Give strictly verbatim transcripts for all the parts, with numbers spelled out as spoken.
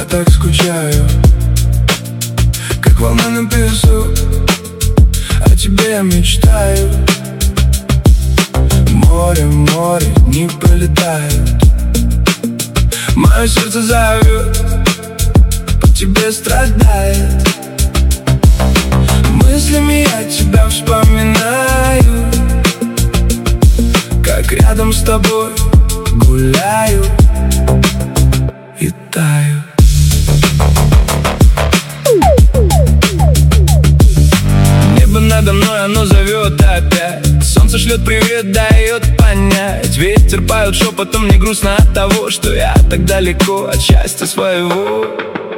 так скучаю, как волна на песок. О тебе я мечтаю. Море, море, не пролетают. Мое сердце зовет, по тебе страдает. Мыслями я тебя вспоминаю, как рядом с тобой гуляю и таю. Небо надо мной, оно зовет опять. Солнце шлет привет, дает понять. Ветер поет шепотом, мне грустно от того, что я так далеко от счастья своего.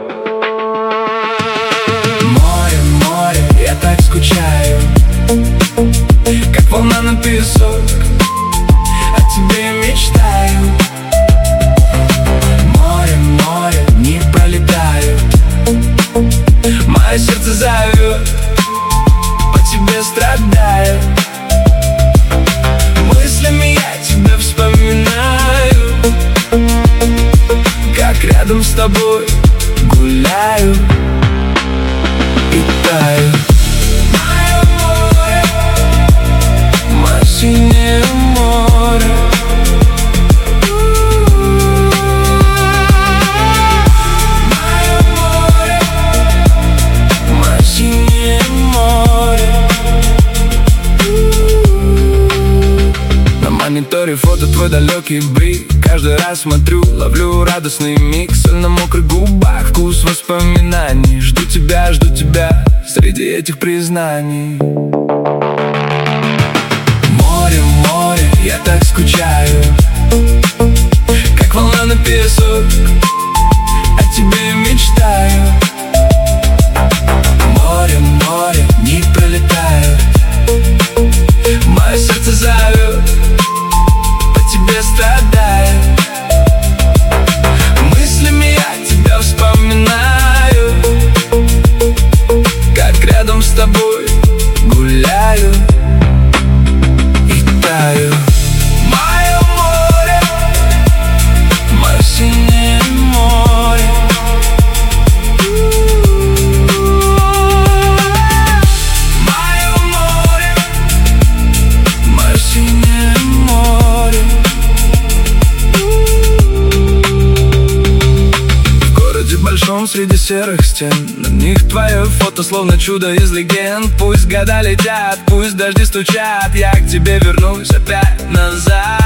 Море, море, я так скучаю, как волна на песок. О тебе я мечтаю. Море, море, не пролетают. Мое сердце зовет, по тебе страдает. Мыслями я тебя вспоминаю, как рядом с тобой гуляю и таю. Мое море, мое синее море. Мое море, мое синее море. На мониторе фото твой далекий блик. Каждый раз смотрю, ловлю радостный миг. Соль на мокрых губах, вкус воспоминаний. Жду тебя, жду тебя среди этих признаний. Море, море, я так скучаю, как волна на песок. О тебе я мечтаю. Море, море, не пролетают. Мое сердце зовет, по тебе страдает. Мыслями я тебя вспоминаю, как рядом с тобой гуляю и таю. Мое море, мое синее море. Мое море, мое синее море. В городе большом среди серых стен, на них твое фото словно чудо из легенд. Пусть года летят, пусть дожди стучат, я к тебе вернусь опять назад.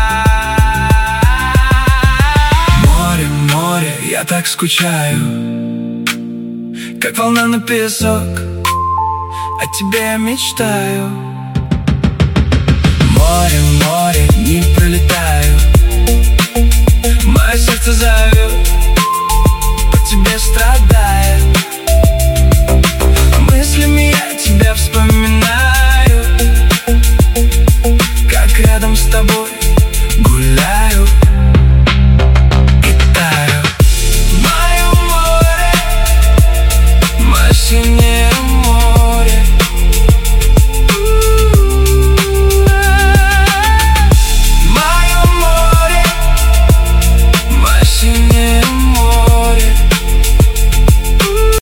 Море, море, я так скучаю, как волна на песок. О тебе я мечтаю. Море, море,